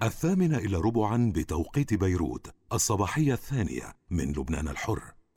8:45 بتوقيت بيروت، الصباحية الثانية من لبنان الحر.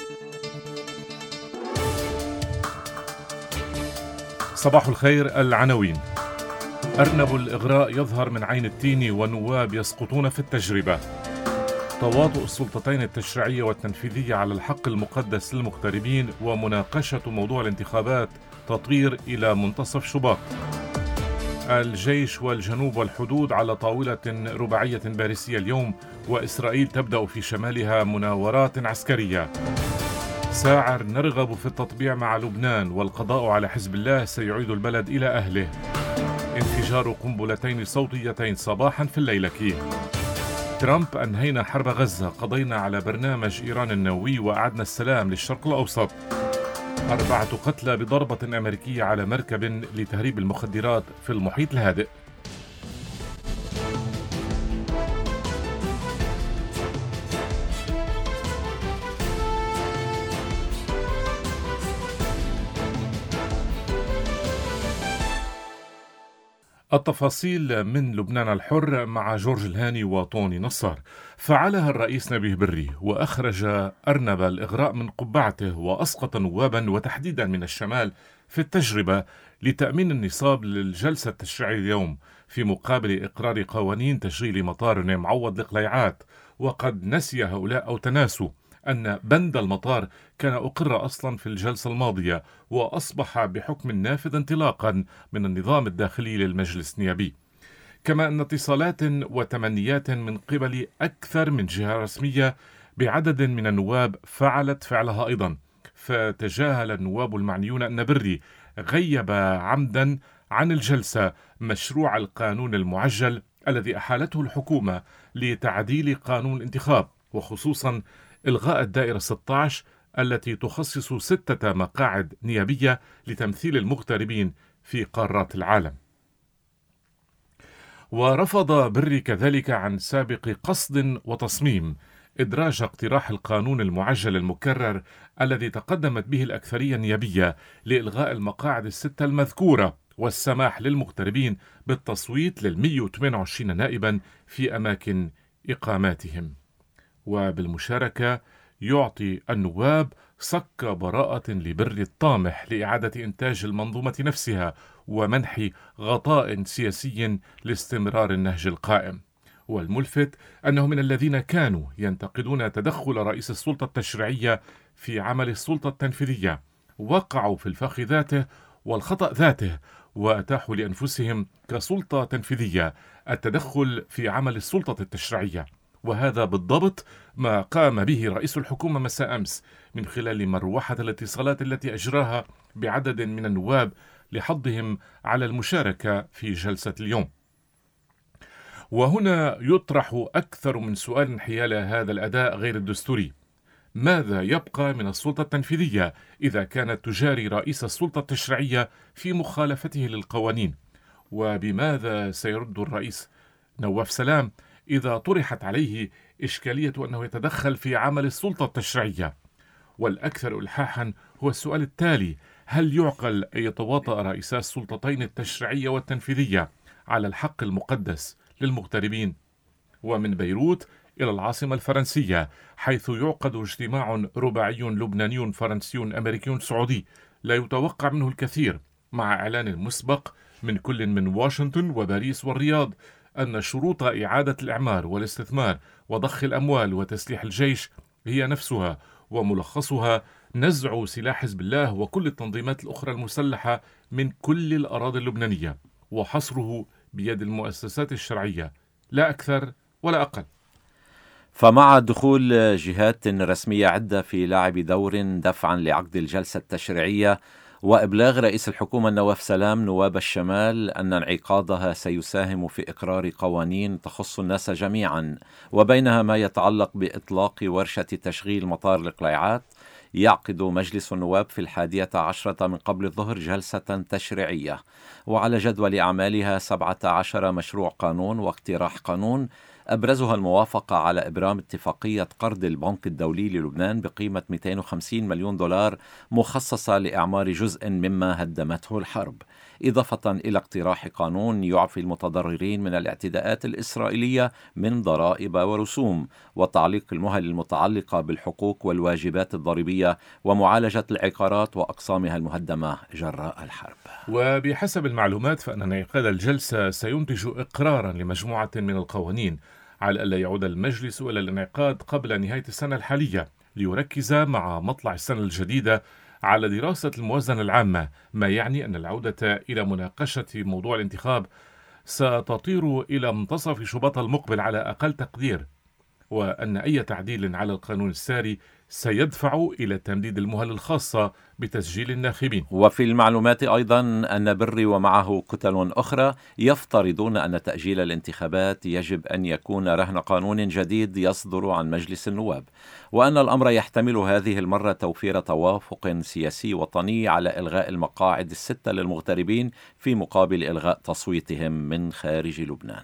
صباح الخير. العناوين: أرنب الإغراء يظهر من عين التين ونواب يسقطون في التجربة. تواطؤ السلطتين التشريعية والتنفيذية على الحق المقدس للمغتربين، ومناقشة موضوع الانتخابات تطير إلى منتصف شباط. الجيش والجنوب والحدود على طاولة رباعية باريسية اليوم، وإسرائيل تبدأ في شمالها مناورات عسكرية. ساعر: نرغب في التطبيع مع لبنان، والقضاء على حزب الله سيعيد البلد إلى أهله. انفجار قنبلتين صوتيتين صباحا في الليلكي. ترامب: أنهينا حرب غزة، قضينا على برنامج إيران النووي وأعدنا السلام للشرق الأوسط. 4 قتلى بضربة أمريكية على مركب لتهريب المخدرات في المحيط الهادئ. التفاصيل من لبنان الحر مع جورج الهاني وطوني نصار. فعلها الرئيس نبيه بري، وأخرج أرنب الإغراء من قبعته وأسقط نوابا وتحديدا من الشمال في التجربة لتأمين النصاب للجلسة التشريعية اليوم، في مقابل إقرار قوانين تشغيل مطار معوض لقليعات. وقد نسي هؤلاء أو تناسوا أن بند المطار كان أقر أصلا في الجلسة الماضية، وأصبح بحكم نافذ انطلاقا من النظام الداخلي للمجلس النيابي. كما أن اتصالات وتمنيات من قبل أكثر من جهة رسمية بعدد من النواب فعلت فعلها أيضا، فتجاهل النواب المعنيون أن بري غيب عمدا عن الجلسة مشروع القانون المعجل الذي أحالته الحكومة لتعديل قانون الانتخاب، وخصوصا إلغاء الدائرة 16 التي تخصص 6 مقاعد نيابية لتمثيل المغتربين في قارات العالم. ورفض بري كذلك عن سابق قصد وتصميم إدراج اقتراح القانون المعجل المكرر الذي تقدمت به الأكثرية النيابية لإلغاء المقاعد 6 المذكورة، والسماح للمغتربين بالتصويت لل128 نائبا في أماكن إقاماتهم. وبالمشاركة يعطي النواب صك براءة لبري الطامح لإعادة إنتاج المنظومة نفسها ومنح غطاء سياسي لاستمرار النهج القائم. والملفت أنه من الذين كانوا ينتقدون تدخل رئيس السلطة التشريعية في عمل السلطة التنفيذية وقعوا في الفخ ذاته والخطأ ذاته، وأتاحوا لأنفسهم كسلطة تنفيذية التدخل في عمل السلطة التشريعية. وهذا بالضبط ما قام به رئيس الحكومة مساء أمس من خلال مروحة الاتصالات التي أجراها بعدد من النواب لحضهم على المشاركة في جلسة اليوم. وهنا يطرح أكثر من سؤال حيال هذا الأداء غير الدستوري: ماذا يبقى من السلطة التنفيذية إذا كانت تجاري رئيس السلطة التشريعية في مخالفته للقوانين؟ وبماذا سيرد الرئيس نواف سلام إذا طرحت عليه إشكالية أنه يتدخل في عمل السلطة التشريعية؟ والأكثر إلحاحا هو السؤال التالي: هل يعقل أن يتواطأ رئيسا السلطتين التشريعية والتنفيذية على الحق المقدس للمغتربين؟ ومن بيروت إلى العاصمة الفرنسية، حيث يعقد اجتماع رباعي لبناني فرنسي أمريكي سعودي لا يتوقع منه الكثير، مع إعلان مسبق من كل من واشنطن وباريس والرياض أن شروط إعادة الإعمار والاستثمار وضخ الأموال وتسليح الجيش هي نفسها، وملخصها نزع سلاح حزب الله وكل التنظيمات الأخرى المسلحة من كل الأراضي اللبنانية، وحصره بيد المؤسسات الشرعية، لا أكثر ولا أقل. فمع دخول جهات رسمية عدة في لعب دور دفعا لعقد الجلسة التشريعية وإبلاغ رئيس الحكومة نواف سلام نواب الشمال أن انعقادها سيساهم في إقرار قوانين تخص الناس جميعا، وبينها ما يتعلق بإطلاق ورشة تشغيل مطار القليعات، يعقد مجلس النواب في 11 من قبل الظهر جلسة تشريعية، وعلى جدول أعمالها 17 مشروع قانون واقتراح قانون أبرزها الموافقة على إبرام اتفاقية قرض البنك الدولي للبنان بقيمة 250 مليون دولار مخصصة لإعمار جزء مما هدمته الحرب، إضافة إلى اقتراح قانون يعفي المتضررين من الاعتداءات الإسرائيلية من ضرائب ورسوم، وتعليق المهل المتعلقة بالحقوق والواجبات الضريبية، ومعالجة العقارات وأقسامها المهدمة جراء الحرب. وبحسب المعلومات فإن انعقاد الجلسة سينتج إقرارا لمجموعة من القوانين على ألا يعود المجلس إلى الانعقاد قبل نهاية السنة الحالية، ليركز مع مطلع السنة الجديدة على دراسة الموازنة العامة، ما يعني أن العودة إلى مناقشة موضوع الانتخاب ستطير إلى منتصف شباط المقبل على أقل تقدير، وأن أي تعديل على القانون الساري سيدفع إلى تمديد المهل الخاصة بتسجيل الناخبين. وفي المعلومات أيضا أن بري ومعه كتل أخرى يفترضون أن تأجيل الانتخابات يجب أن يكون رهن قانون جديد يصدر عن مجلس النواب، وأن الأمر يحتمل هذه المرة توفير توافق سياسي وطني على إلغاء المقاعد 6 للمغتربين في مقابل إلغاء تصويتهم من خارج لبنان.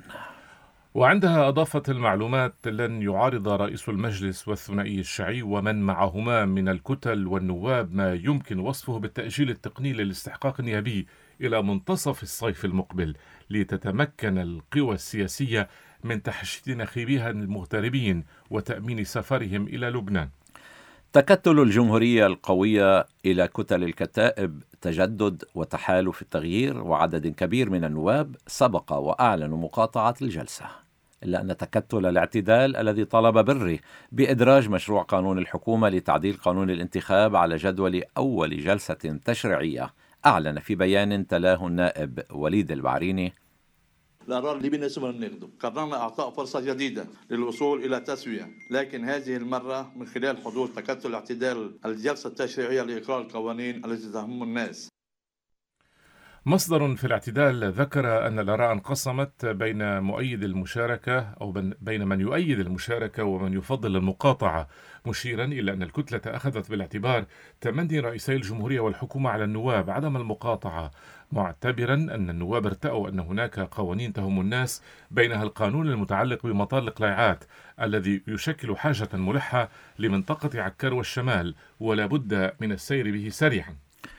وعندها أضافت المعلومات لن يعارض رئيس المجلس والثنائي الشيعي ومن معهما من الكتل والنواب ما يمكن وصفه بالتأجيل التقني للاستحقاق النيابي إلى منتصف الصيف المقبل، لتتمكن القوى السياسية من تحشيد ناخبيها المغتربين وتأمين سفرهم إلى لبنان. تكتل الجمهورية القوية إلى كتل الكتائب تجدد وتحالف التغيير وعدد كبير من النواب سبق وأعلنوا مقاطعة الجلسة، إلا أن تكتل الاعتدال الذي طلب بري بإدراج مشروع قانون الحكومة لتعديل قانون الانتخاب على جدول أول جلسة تشريعية أعلن في بيان تلاه النائب وليد البعريني: القرار اللي بيناسبنا بناخده، قررنا إعطاء فرصة جديدة للوصول إلى تسوية، لكن هذه المرة من خلال حدوث تكتل اعتدال الجلسة التشريعية لإقرار القوانين التي تهم الناس. مصدر في الاعتدال ذكر أن الآراء انقسمت بين مؤيد المشاركة أو بين من يؤيد المشاركة ومن يفضل المقاطعة، مشيرا إلى أن الكتلة أخذت بالاعتبار تمني رئيسي الجمهورية والحكومة على النواب عدم المقاطعة، معتبرا أن النواب ارتأوا أن هناك قوانين تهم الناس، بينها القانون المتعلق بمطار القليعات الذي يشكل حاجة ملحة لمنطقة عكار والشمال ولا بد من السير به سريعا.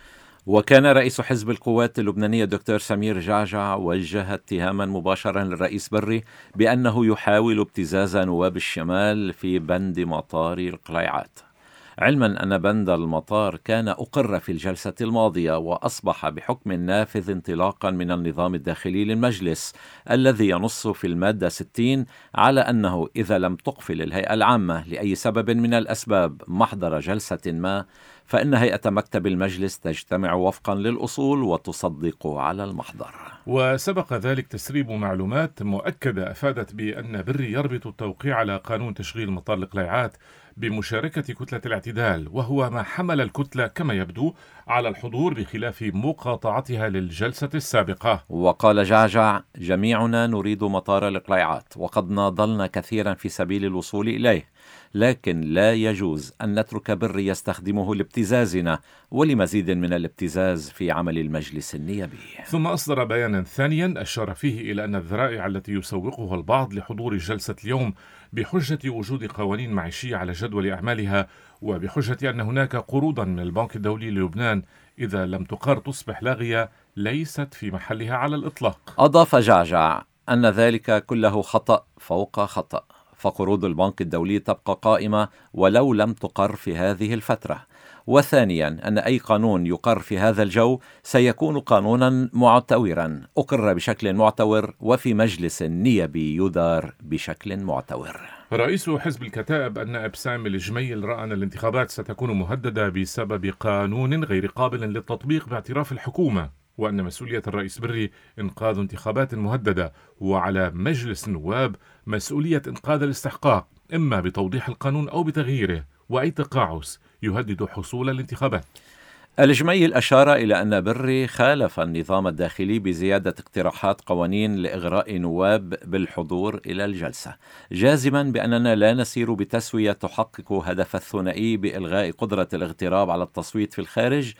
وكان رئيس حزب القوات اللبنانية دكتور سمير جعجع وجه اتهاما مباشرا للرئيس بري بأنه يحاول ابتزاز نواب الشمال في بند مطار القليعات، علما أن بند المطار كان أقر في الجلسة الماضية وأصبح بحكم نافذ انطلاقا من النظام الداخلي للمجلس الذي ينص في المادة 60 على أنه إذا لم تقفل الهيئة العامة لأي سبب من الأسباب محضر جلسة ما فإن هيئة مكتب المجلس تجتمع وفقا للأصول وتصدق على المحضر. وسبق ذلك تسريب معلومات مؤكدة أفادت بأن بري يربط التوقيع على قانون تشغيل مطار القليعات بمشاركة كتلة الاعتدال، وهو ما حمل الكتلة كما يبدو على الحضور بخلاف مقاطعتها للجلسة السابقة. وقال جعجع: جميعنا نريد مطار القليعات وقد ناضلنا كثيرا في سبيل الوصول إليه، لكن لا يجوز أن نترك بري يستخدمه لابتزازنا ولمزيد من الابتزاز في عمل المجلس النيابي. ثم أصدر بيانا ثانيا أشار فيه إلى أن الذرائع التي يسوقها البعض لحضور جلسة اليوم بحجة وجود قوانين معيشية على جدول أعمالها وبحجة أن هناك قروضا من البنك الدولي للبنان إذا لم تقر تصبح لاغية ليست في محلها على الإطلاق. أضاف جعجع أن ذلك كله خطأ فوق خطأ، فقروض البنك الدولي تبقى قائمة ولو لم تقر في هذه الفترة، وثانيا أن أي قانون يقر في هذا الجو سيكون قانونا معتورا أقر بشكل معتور وفي مجلس نيابي يدار بشكل معتور. رئيس حزب الكتائب النائب سامي الجميل رأى أن الانتخابات ستكون مهددة بسبب قانون غير قابل للتطبيق باعتراف الحكومة، وأن مسؤولية الرئيس بري إنقاذ انتخابات مهددة، وعلى مجلس النواب مسؤولية إنقاذ الاستحقاق إما بتوضيح القانون أو بتغييره، وأي تقاعس يهدد حصول الانتخابات. الجميل أشار إلى أن بري خالف النظام الداخلي بزيادة اقتراحات قوانين لإغراء نواب بالحضور إلى الجلسة، جازما بأننا لا نسير بتسوية تحقق هدف الثنائي بإلغاء قدرة الاغتراب على التصويت في الخارج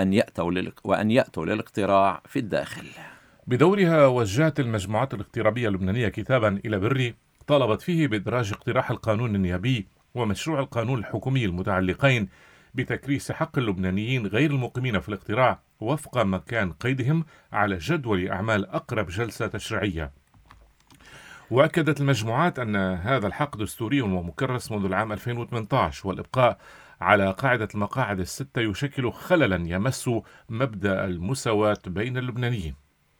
وأن يأتوا للاقتراع في الداخل. بدورها وجهت المجموعات الاغترابية اللبنانية كتابا إلى بري طالبت فيه بإدراج اقتراح القانون النيابي ومشروع القانون الحكومي المتعلقين بتكريس حق اللبنانيين غير المقيمين في الاقتراع وفق مكان قيدهم على جدول أعمال أقرب جلسة تشريعية. وأكدت المجموعات أن هذا الحق دستوري ومكرس منذ العام 2018، والإبقاء على قاعدة المقاعد الستة يشكل خللا يمس مبدأ المساواة بين اللبنانيين.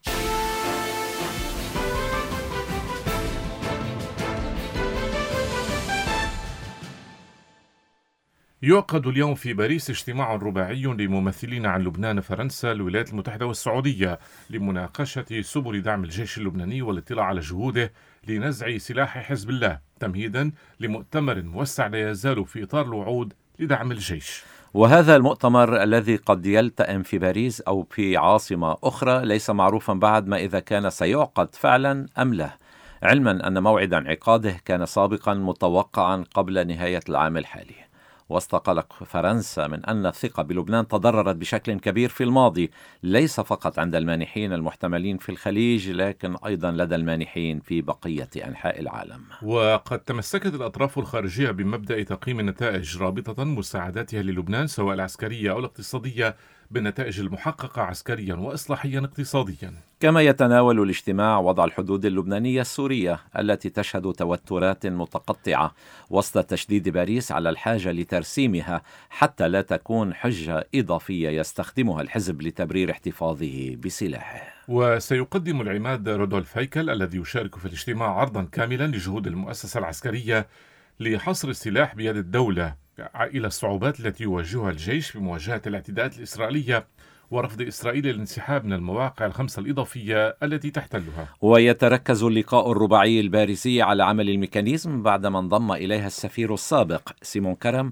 يعقد اليوم في باريس اجتماع رباعي لممثلين عن لبنان، فرنسا، الولايات المتحدة والسعودية لمناقشة سبل دعم الجيش اللبناني والاطلاع على جهوده لنزع سلاح حزب الله، تمهيدا لمؤتمر موسع لا يزال في إطار الوعود لدعم الجيش. وهذا المؤتمر الذي قد يلتئم في باريس أو في عاصمة أخرى ليس معروفا بعد ما إذا كان سيعقد فعلا أم لا، علما أن موعد انعقاده كان سابقا متوقعا قبل نهاية العام الحالي. وسط قلق فرنسا من أن الثقة بلبنان تضررت بشكل كبير في الماضي، ليس فقط عند المانحين المحتملين في الخليج لكن أيضا لدى المانحين في بقية أنحاء العالم. وقد تمسكت الأطراف الخارجية بمبدأ تقييم النتائج رابطة مساعداتها للبنان سواء العسكرية أو الاقتصادية بالنتائج المحققة عسكريا وإصلاحيا اقتصاديا. كما يتناول الاجتماع وضع الحدود اللبنانية السورية التي تشهد توترات متقطعة وسط تشديد باريس على الحاجة لترسيمها حتى لا تكون حجة إضافية يستخدمها الحزب لتبرير احتفاظه بسلاحه. وسيقدم العماد رودولف هيكل الذي يشارك في الاجتماع عرضا كاملا لجهود المؤسسة العسكرية لحصر السلاح بيد الدولة إلى الصعوبات التي يواجهها الجيش في مواجهة الاعتداءات الإسرائيلية ورفض إسرائيل الانسحاب من المواقع الخمسة الإضافية التي تحتلها. ويتركز اللقاء الرباعي الباريسي على عمل الميكانيزم بعدما انضم إليها السفير السابق سيمون كرم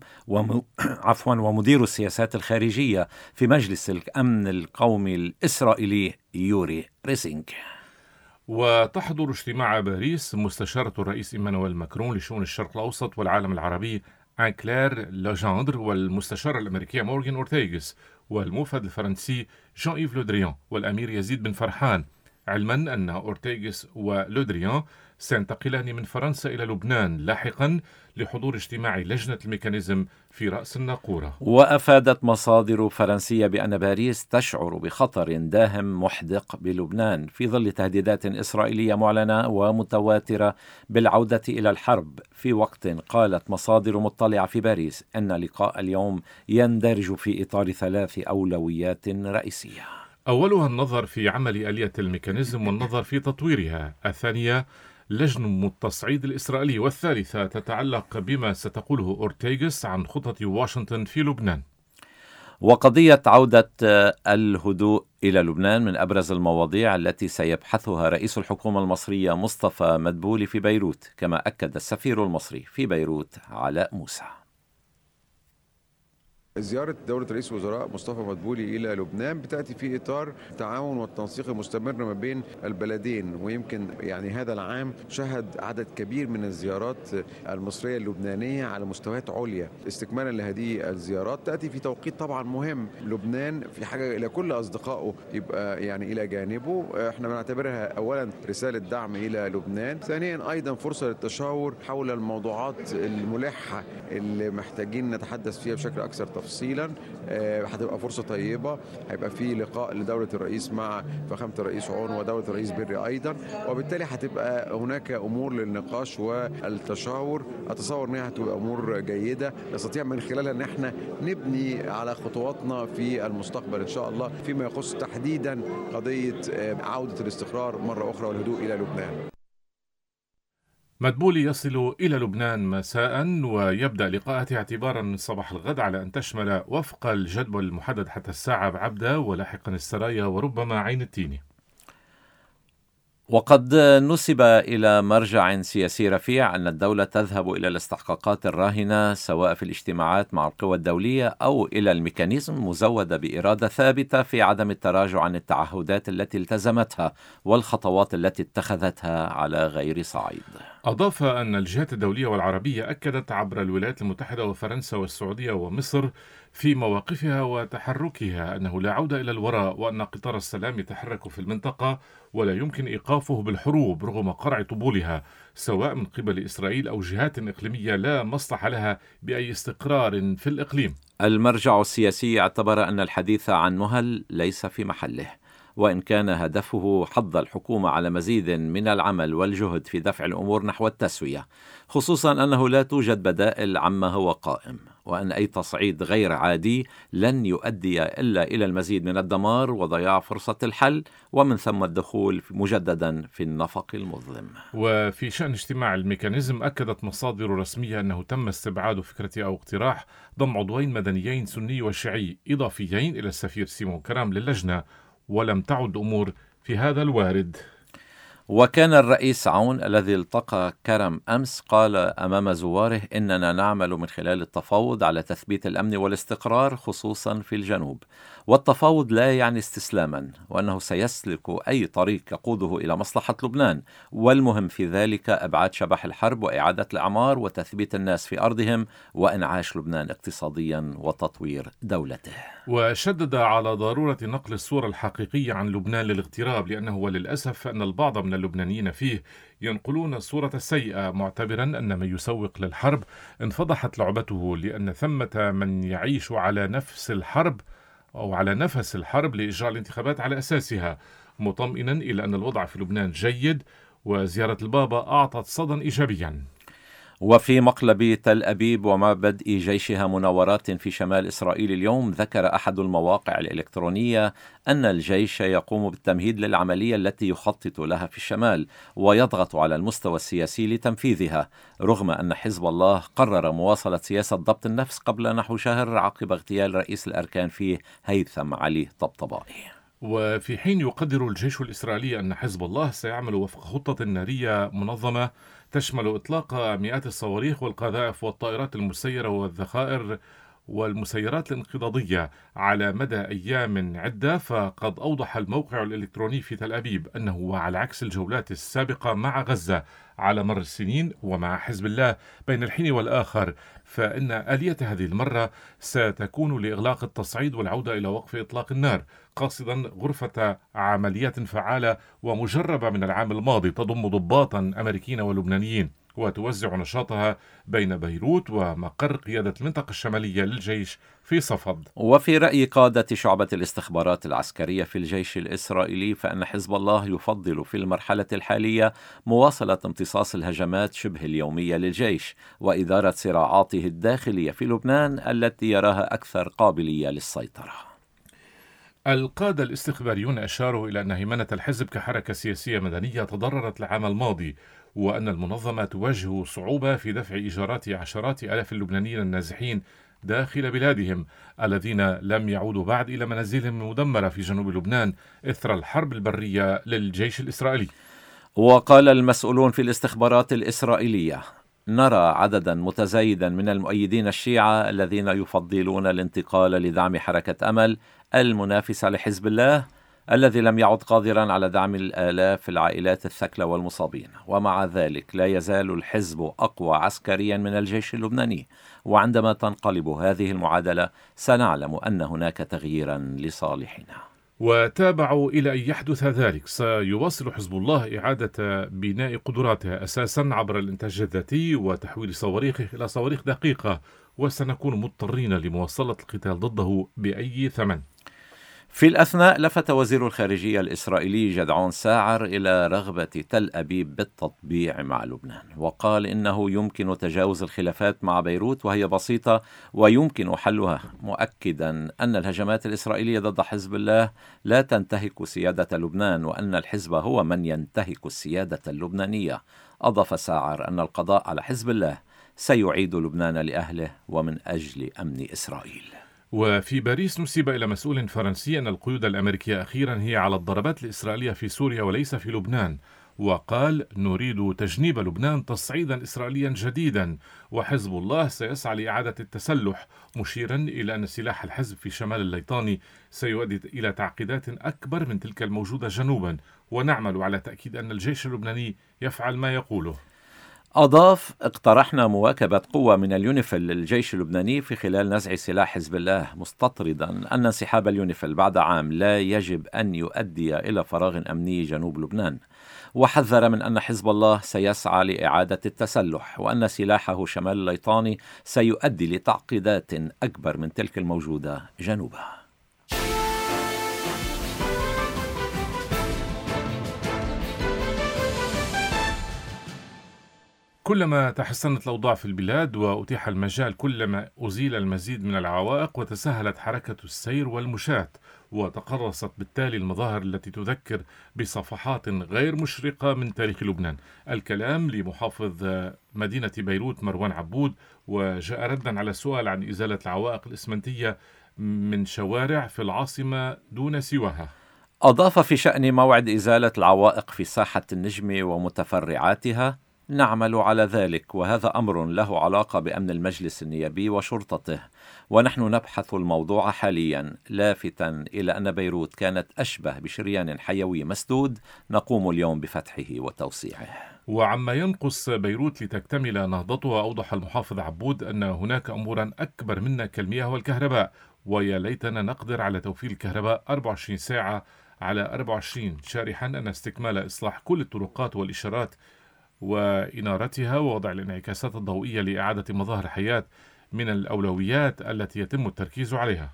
ومدير السياسات الخارجية في مجلس الأمن القومي الإسرائيلي يوري ريسينك. وتحضر اجتماع باريس مستشارة الرئيس إيمانويل ماكرون لشؤون الشرق الأوسط والعالم العربي آن كلير لوجاندر، والمستشارة الأمريكية مورغان أورتيغس، والموفد الفرنسي جان إيف لودريان، والأمير يزيد بن فرحان، علما أن أورتيغس ولودريان سينتقلان من فرنسا إلى لبنان لاحقا لحضور اجتماع لجنة الميكانيزم في رأس الناقورة. وأفادت مصادر فرنسية بأن باريس تشعر بخطر داهم محدق بلبنان في ظل تهديدات إسرائيلية معلنة ومتواترة بالعودة إلى الحرب، في وقت قالت مصادر مطلعة في باريس أن لقاء اليوم يندرج في إطار 3 أولويات رئيسية. أولها النظر في عمل آلية الميكانيزم والنظر في تطويرها، الثانية لجنة التصعيد الإسرائيلي، والثالثة تتعلق بما ستقوله أورتيغس عن خطط واشنطن في لبنان. وقضية عودة الهدوء إلى لبنان من أبرز المواضيع التي سيبحثها رئيس الحكومة المصرية مصطفى مدبولي في بيروت، كما أكد السفير المصري في بيروت علاء موسى. زيارة دولة رئيس الوزراء مصطفى مدبولي إلى لبنان بتأتي في إطار التعاون والتنسيق المستمر ما بين البلدين، ويمكن يعني هذا العام شهد عدد كبير من الزيارات المصرية اللبنانية على مستويات عليا. استكمالا لهذه الزيارات تأتي في توقيت طبعا مهم، لبنان في حاجة إلى كل أصدقائه يبقى يعني إلى جانبه. احنا بنعتبرها أولا رسالة دعم إلى لبنان، ثانيا أيضا فرصة للتشاور حول الموضوعات الملحة اللي محتاجين نتحدث فيها بشكل أكثر تفصيلا. هتبقى فرصة طيبة، هيبقى في لقاء لدولة الرئيس مع فخامة الرئيس عون ودولة الرئيس بري أيضا، وبالتالي هتبقى هناك أمور للنقاش والتشاور. أتصور أنها هتبقى أمور جيدة نستطيع من خلالها أن احنا نبني على خطواتنا في المستقبل إن شاء الله فيما يخص تحديدا قضية عودة الاستقرار مرة أخرى والهدوء إلى لبنان. مدبولي يصل إلى لبنان مساء ويبدأ لقاءاته اعتبارا من صباح الغد على أن تشمل وفق الجدول المحدد حتى الساعة بعبدة ولاحقا السرايا وربما عين التيني. وقد نسب إلى مرجع سياسي رفيع أن الدولة تذهب إلى الاستحقاقات الراهنة سواء في الاجتماعات مع القوى الدولية أو إلى الميكانيزم مزودة بإرادة ثابتة في عدم التراجع عن التعهدات التي التزمتها والخطوات التي اتخذتها على غير صعيد. أضاف أن الجهات الدولية والعربية أكدت عبر الولايات المتحدة وفرنسا والسعودية ومصر في مواقفها وتحركها أنه لا عودة إلى الوراء، وأن قطار السلام يتحرك في المنطقة ولا يمكن إيقافه بالحروب رغم قرع طبولها، سواء من قبل إسرائيل أو جهات إقليمية لا مصلحة لها بأي استقرار في الإقليم. المرجع السياسي اعتبر أن الحديث عن مهل ليس في محله، وإن كان هدفه حض الحكومة على مزيد من العمل والجهد في دفع الأمور نحو التسوية، خصوصا أنه لا توجد بدائل عما هو قائم، وأن أي تصعيد غير عادي لن يؤدي إلا إلى المزيد من الدمار وضياع فرصة الحل، ومن ثم الدخول مجددا في النفق المظلم. وفي شأن اجتماع الميكانيزم، أكدت مصادر رسمية أنه تم استبعاد فكرة أو اقتراح ضم عضوين مدنيين سني وشيعي إضافيين إلى السفير سيمون كرام للجنة، ولم تعد أمور في هذا الوارد. وكان الرئيس عون الذي التقى كرم أمس قال أمام زواره إننا نعمل من خلال التفاوض على تثبيت الأمن والاستقرار خصوصا في الجنوب، والتفاوض لا يعني استسلاما، وأنه سيسلك أي طريق يقوده إلى مصلحة لبنان، والمهم في ذلك إبعاد شبح الحرب وإعادة الأعمار وتثبيت الناس في أرضهم وإنعاش لبنان اقتصاديا وتطوير دولته. وشدد على ضرورة نقل الصورة الحقيقية عن لبنان للاغتراب، لأنه وللأسف أن البعض من اللبنانيين فيه ينقلون الصورة السيئة، معتبرا أن من يسوق للحرب انفضحت لعبته، لأن ثمة من يعيش على نفس الحرب أو على نفس الحرب لإجراء الانتخابات على أساسها، مطمئنا إلى أن الوضع في لبنان جيد، وزيارة البابا أعطت صدى إيجابيا. وفي مقلب تل أبيب ومع بدء جيشها مناورات في شمال إسرائيل اليوم، ذكر أحد المواقع الإلكترونية أن الجيش يقوم بالتمهيد للعملية التي يخطط لها في الشمال، ويضغط على المستوى السياسي لتنفيذها، رغم أن حزب الله قرر مواصلة سياسة ضبط النفس قبل نحو شهر عقب اغتيال رئيس الأركان فيه هيثم علي طبطبائي. وفي حين يقدر الجيش الإسرائيلي أن حزب الله سيعمل وفق خطة نارية منظمة تشمل إطلاق مئات الصواريخ والقذائف والطائرات المسيرة والذخائر والمسيرات الانقضاضية على مدى أيام عدة، فقد أوضح الموقع الإلكتروني في تل أبيب أنه وعلى عكس الجولات السابقة مع غزة على مر السنين ومع حزب الله بين الحين والآخر، فإن آلية هذه المرة ستكون لإغلاق التصعيد والعودة إلى وقف إطلاق النار، قاصدا غرفة عمليات فعالة ومجربة من العام الماضي تضم ضباطا أمريكيين ولبنانيين، وتوزع نشاطها بين بيروت ومقر قيادة المنطقة الشمالية للجيش في صفد. وفي رأي قادة شعبة الاستخبارات العسكرية في الجيش الإسرائيلي، فإن حزب الله يفضل في المرحلة الحالية مواصلة امتصاص الهجمات شبه اليومية للجيش وإدارة صراعاته الداخلية في لبنان التي يراها أكثر قابلية للسيطرة. القادة الاستخباريون أشاروا إلى أن هيمنة الحزب كحركة سياسية مدنية تضررت العام الماضي، وأن المنظمة تواجه صعوبة في دفع إيجارات عشرات آلاف اللبنانيين النازحين داخل بلادهم الذين لم يعودوا بعد إلى منازلهم المدمرة في جنوب لبنان إثر الحرب البرية للجيش الإسرائيلي. وقال المسؤولون في الاستخبارات الإسرائيلية: نرى عددا متزايدا من المؤيدين الشيعة الذين يفضلون الانتقال لدعم حركة أمل المنافسة لحزب الله الذي لم يعد قادرا على دعم الآلاف العائلات الثكلى والمصابين، ومع ذلك لا يزال الحزب أقوى عسكريا من الجيش اللبناني، وعندما تنقلب هذه المعادلة سنعلم أن هناك تغييرا لصالحنا. وتابعوا إلى أن يحدث ذلك سيواصل حزب الله إعادة بناء قدراته أساسا عبر الإنتاج الذاتي وتحويل صواريخه إلى صواريخ دقيقة، وسنكون مضطرين لمواصلة القتال ضده بأي ثمن. في الأثناء لفت وزير الخارجية الإسرائيلي جدعون ساعر إلى رغبة تل أبيب بالتطبيع مع لبنان، وقال إنه يمكن تجاوز الخلافات مع بيروت وهي بسيطة ويمكن حلها، مؤكدا أن الهجمات الإسرائيلية ضد حزب الله لا تنتهك سيادة لبنان، وأن الحزب هو من ينتهك السيادة اللبنانية. أضاف ساعر أن القضاء على حزب الله سيعيد لبنان لأهله ومن أجل أمن إسرائيل. وفي باريس نسب إلى مسؤول فرنسي أن القيود الأمريكية أخيرا هي على الضربات الإسرائيلية في سوريا وليس في لبنان، وقال: نريد تجنيب لبنان تصعيدا إسرائيليا جديدا، وحزب الله سيسعى لإعادة التسلح، مشيرا إلى أن سلاح الحزب في شمال الليطاني سيؤدي إلى تعقيدات أكبر من تلك الموجودة جنوبا، ونعمل على تأكيد أن الجيش اللبناني يفعل ما يقوله. أضاف: اقترحنا مواكبة قوة من اليونيفيل للجيش اللبناني في خلال نزع سلاح حزب الله، مستطردا أن انسحاب اليونيفيل بعد عام لا يجب أن يؤدي إلى فراغ أمني جنوب لبنان، وحذر من أن حزب الله سيسعى لإعادة التسلح، وأن سلاحه شمال الليطاني سيؤدي لتعقيدات أكبر من تلك الموجودة جنوبها. كلما تحسنت الأوضاع في البلاد وأتيح المجال كلما أزيل المزيد من العوائق وتسهلت حركة السير والمشاة، وتقرصت بالتالي المظاهر التي تذكر بصفحات غير مشرقة من تاريخ لبنان. الكلام لمحافظ مدينة بيروت مروان عبود، وجاء ردا على السؤال عن إزالة العوائق الإسمنتية من شوارع في العاصمة دون سواها. أضاف في شأن موعد إزالة العوائق في ساحة النجم ومتفرعاتها: نعمل على ذلك، وهذا أمر له علاقة بأمن المجلس النيابي وشرطته، ونحن نبحث الموضوع حاليا، لافتا إلى أن بيروت كانت أشبه بشريان حيوي مسدود نقوم اليوم بفتحه وتوسيعه. وعما ينقص بيروت لتكتمل نهضتها، أوضح المحافظ عبود أن هناك أمورا أكبر منا كالمياه والكهرباء، ويا ليتنا نقدر على توفير الكهرباء 24 ساعة على 24، شارحا أن استكمال إصلاح كل الطرقات والإشارات وإنارتها ووضع الانعكاسات الضوئية لإعادة مظاهر الحياة من الأولويات التي يتم التركيز عليها.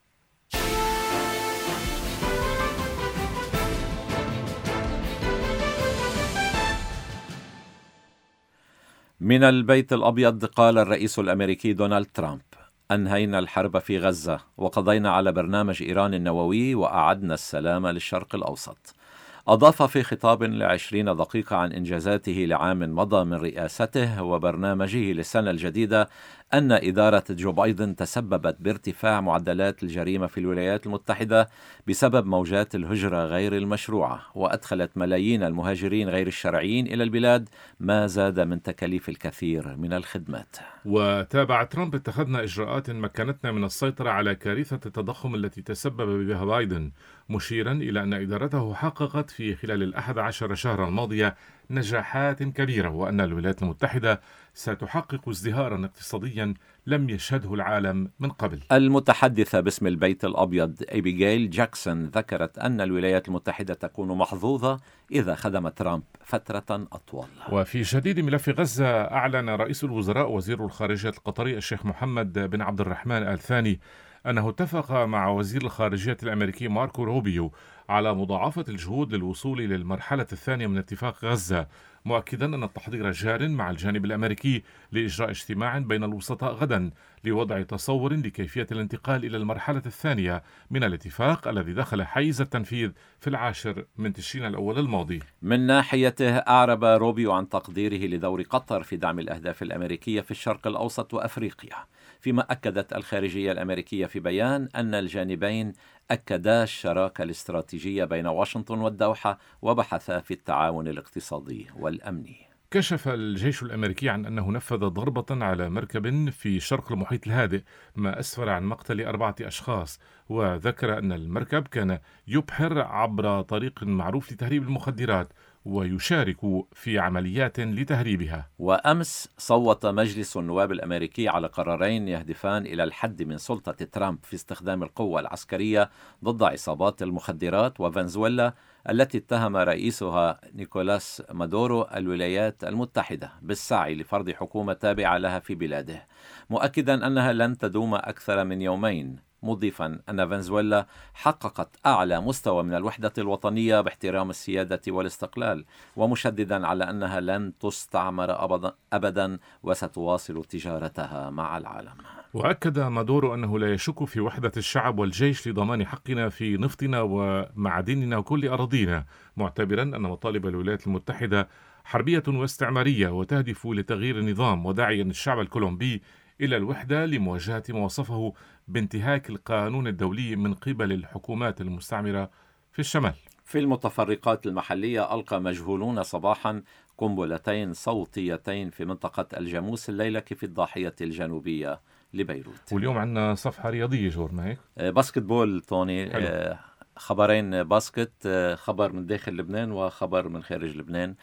من البيت الأبيض قال الرئيس الأمريكي دونالد ترامب: أنهينا الحرب في غزة، وقضينا على برنامج إيران النووي، وأعدنا السلام للشرق الأوسط. أضاف في خطاب ل20 دقيقة عن إنجازاته لعام مضى من رئاسته وبرنامجه للسنة الجديدة أن إدارة جو بايدن تسببت بارتفاع معدلات الجريمة في الولايات المتحدة بسبب موجات الهجرة غير المشروعة، وأدخلت ملايين المهاجرين غير الشرعيين إلى البلاد، ما زاد من تكاليف الكثير من الخدمات. وتابع ترامب: اتخذنا إجراءات مكنتنا من السيطرة على كارثة التضخم التي تسبب بها بايدن، مشيرا إلى أن إدارته حققت في خلال 11 شهرا الماضية نجاحات كبيرة، وأن الولايات المتحدة ستحقق ازدهارا اقتصاديا لم يشهده العالم من قبل. المتحدثة باسم البيت الأبيض أبيغيل جاكسون ذكرت أن الولايات المتحدة تكون محظوظة إذا خدم ترامب فترة أطول. وفي جديد ملف غزة، أعلن رئيس الوزراء وزير الخارجية القطري الشيخ محمد بن عبد الرحمن آل ثاني أنه اتفق مع وزير الخارجية الأمريكي ماركو روبيو على مضاعفة الجهود للوصول للمرحلة الثانية من اتفاق غزة، مؤكدا أن التحضير جار مع الجانب الأمريكي لإجراء اجتماع بين الوسطاء غدا لوضع تصور لكيفية الانتقال إلى المرحلة الثانية من الاتفاق الذي دخل حيز التنفيذ في 10 من تشرين الأول الماضي. من ناحيته أعرب روبيو عن تقديره لدور قطر في دعم الأهداف الأمريكية في الشرق الأوسط وأفريقيا، فيما أكدت الخارجية الأمريكية في بيان أن الجانبين أكدا الشراكة الاستراتيجية بين واشنطن والدوحة وبحثا في التعاون الاقتصادي والأمني. كشف الجيش الأمريكي عن أنه نفذ ضربة على مركب في شرق المحيط الهادئ، ما أسفر عن مقتل 4 أشخاص، وذكر أن المركب كان يبحر عبر طريق معروف لتهريب المخدرات ويشارك في عمليات لتهريبها. وأمس صوت مجلس النواب الأمريكي على قرارين يهدفان إلى الحد من سلطة ترامب في استخدام القوة العسكرية ضد عصابات المخدرات وفنزويلا التي اتهم رئيسها نيكولاس مادورو الولايات المتحدة بالسعي لفرض حكومة تابعة لها في بلاده، مؤكدا أنها لن تدوم أكثر من يومين، مضيفا أن فنزويلا حققت أعلى مستوى من الوحدة الوطنية باحترام السيادة والاستقلال، ومشددا على أنها لن تستعمر أبدا وستواصل تجارتها مع العالم. وأكد مادورو أنه لا يشك في وحدة الشعب والجيش لضمان حقنا في نفطنا ومعادننا وكل أراضينا، معتبرا أن مطالب الولايات المتحدة حربية واستعمارية وتهدف لتغيير النظام، وداعيا الشعب الكولومبي إلى الوحدة لمواجهة ما وصفه بانتهاك القانون الدولي من قبل الحكومات المستعمرة في الشمال. في المتفرقات المحلية، ألقى مجهولون صباحا قنبلتين صوتيتين في منطقة الجاموس الليلة في الضاحية الجنوبية لبيروت. واليوم عندنا صفحة رياضية جور، ما هيك؟ باسكت بول توني. خبرين باسكت، خبر من داخل لبنان وخبر من خارج لبنان.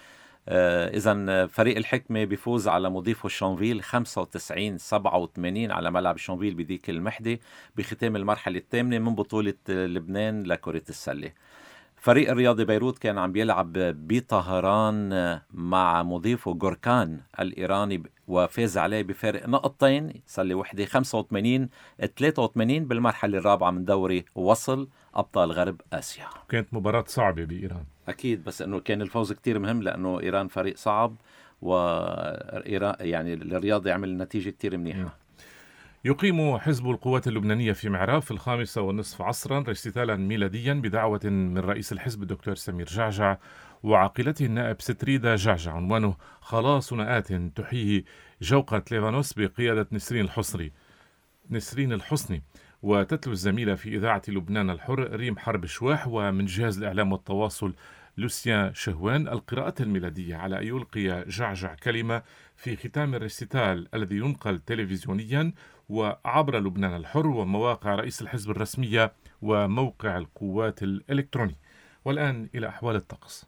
إذا فريق الحكمة بيفوز على مضيفه شانفيل 95-87 على ملعب شانفيل بذيك المحدة بختام المرحلة الثامنة من بطولة لبنان لكرة السلة. فريق الرياضي بيروت كان عم بيلعب بطهران مع مضيفه غوركان الإيراني وفاز عليه بفارق نقطتين، سلة وحدة 85-83 بالمرحلة الرابعة من دوري وصل أبطال غرب آسيا. كانت مباراة صعبة بإيران أكيد، بس أنه كان الفوز كتير مهم لأنه إيران فريق صعب، وإيران يعني الرياضي عمل نتيجة كتير منيحة. يقيم حزب القوات اللبنانية في معراف في 5:30 عصرا ريسيتالا ميلاديا بدعوة من رئيس الحزب الدكتور سمير جعجع وعاقلته النائب ستريدا جعجع، عنوانه خلاص نآت تحيي جوقة ليفانوس بقيادة نسرين الحصني. وتتلو الزميلة في إذاعة لبنان الحر ريم حرب شواح، ومن جهاز الإعلام والتواصل لوسيان شهوان القراءة الميلادية، على أن يلقي جعجع كلمة في ختام الريسيتال الذي ينقل تلفزيونيا وعبر لبنان الحر ومواقع رئيس الحزب الرسمية وموقع القوات الإلكتروني. والآن إلى أحوال الطقس.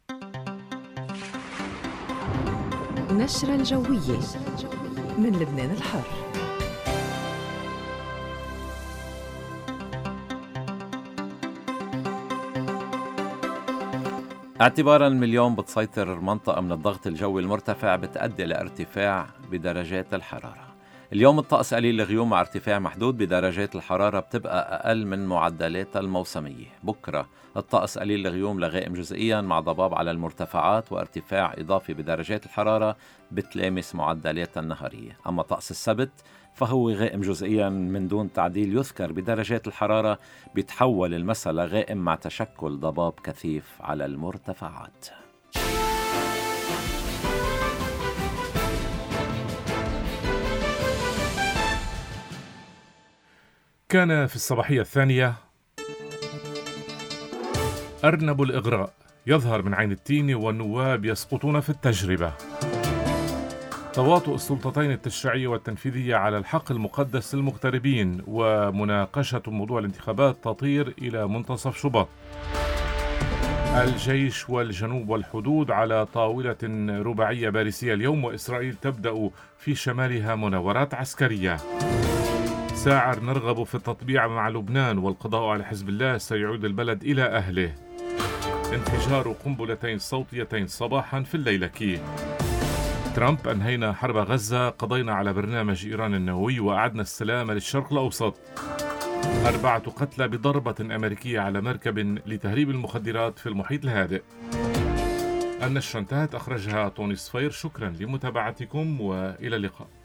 نشرة الجوية من لبنان الحر. اعتبارا من اليوم بتسيطر منطقة من الضغط الجوي المرتفع بتؤدي لارتفاع بدرجات الحرارة. اليوم الطقس قليل الغيوم مع ارتفاع محدود بدرجات الحرارة بتبقى أقل من معدلاتها الموسمية. بكرة الطقس قليل الغيوم لغائم جزئيا مع ضباب على المرتفعات وارتفاع إضافي بدرجات الحرارة بتلامس معدلاتها النهارية. أما طقس السبت فهو غائم جزئيا من دون تعديل يذكر بدرجات الحرارة، بيتحول المساء لغائم مع تشكل ضباب كثيف على المرتفعات. كان في الصباحية الثانية أرنب الإغراء يظهر من عين التين والنواب يسقطون في التجربة. تواطؤ السلطتين التشريعية والتنفيذية على الحق المقدس للمغتربين، ومناقشة موضوع الانتخابات تطير إلى منتصف شباط. الجيش والجنوب والحدود على طاولة رباعية باريسية اليوم، وإسرائيل تبدأ في شمالها مناورات عسكرية. ساعر نرغب في التطبيع مع لبنان والقضاء على حزب الله سيعود البلد إلى أهله. انفجار قنبلتين صوتيتين صباحا في الليلكي. ترامب: أنهينا حرب غزة، قضينا على برنامج إيران النووي وأعدنا السلام للشرق الأوسط. 4 قتلى بضربة أمريكية على مركب لتهريب المخدرات في المحيط الهادئ. النشرة انتهت، أخرجها توني صفير. شكرا لمتابعتكم وإلى اللقاء.